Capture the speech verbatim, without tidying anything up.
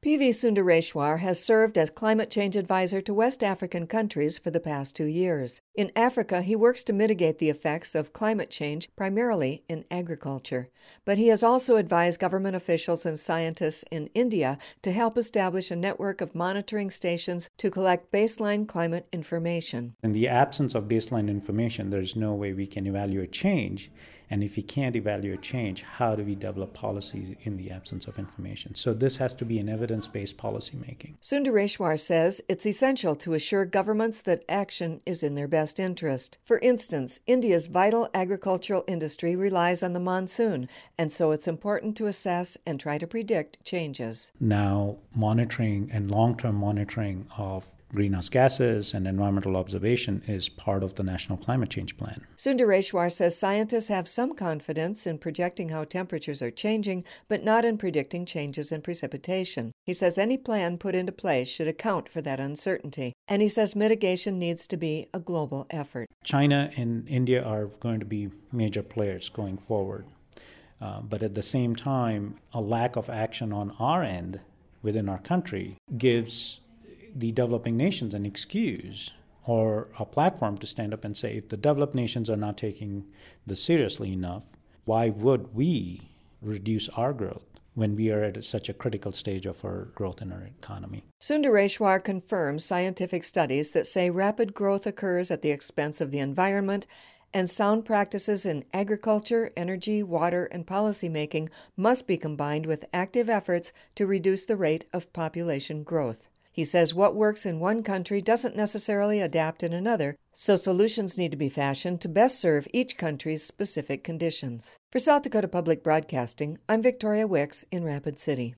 P V Sundareshwar has served as climate change advisor to West African countries for the past two years. In Africa, he works to mitigate the effects of climate change, primarily in agriculture. But he has also advised government officials and scientists in India to help establish a network of monitoring stations to collect baseline climate information. In the absence of baseline information, there's no way we can evaluate change. And if we can't evaluate change, how do we develop policies in the absence of information? So this has to be an evidence-based policy making. Sundareshwar says it's essential to assure governments that action is in their best interest. For instance, India's vital agricultural industry relies on the monsoon, and so it's important to assess and try to predict changes. Now, monitoring and long-term monitoring of greenhouse gases and environmental observation is part of the National Climate Change Plan. Sundareshwar says scientists have some confidence in projecting how temperatures are changing, but not in predicting changes in precipitation. He says any plan put into place should account for that uncertainty, and he says mitigation needs to be a global effort. China and India are going to be major players going forward, uh, but at the same time, a lack of action on our end within our country gives the developing nations an excuse or a platform to stand up and say, if the developed nations are not taking this seriously enough, why would we reduce our growth when we are at such a critical stage of our growth in our economy? Sundareshwar confirms scientific studies that say rapid growth occurs at the expense of the environment, and sound practices in agriculture, energy, water, and policymaking must be combined with active efforts to reduce the rate of population growth. He says what works in one country doesn't necessarily adapt in another, so solutions need to be fashioned to best serve each country's specific conditions. For South Dakota Public Broadcasting, I'm Victoria Wicks in Rapid City.